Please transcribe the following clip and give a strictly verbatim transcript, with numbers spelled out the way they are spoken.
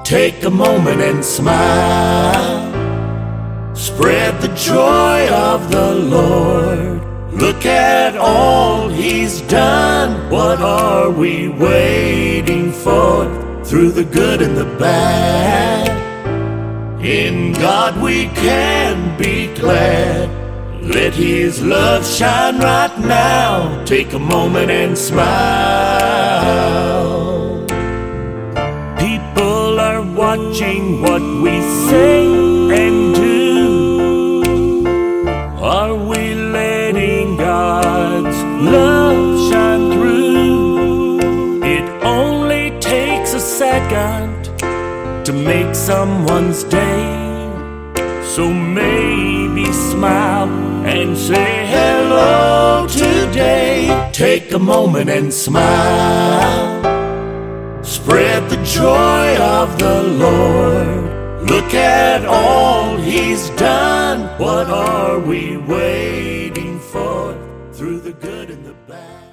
Take a moment and smile. Spread the joy of the Lord. Look at all He's done. What are we waiting for? Through the good and the bad, in God we can be glad. Let His love shine right now. Take a moment and smile. People are watching what we say and do. Are we letting God's love shine through? It only takes a second to make someone's day. So maybe smile and say hello today. Take a moment and smile. Spread the joy of the Lord. Look at all He's done. What are we waiting for? Through the good and the bad.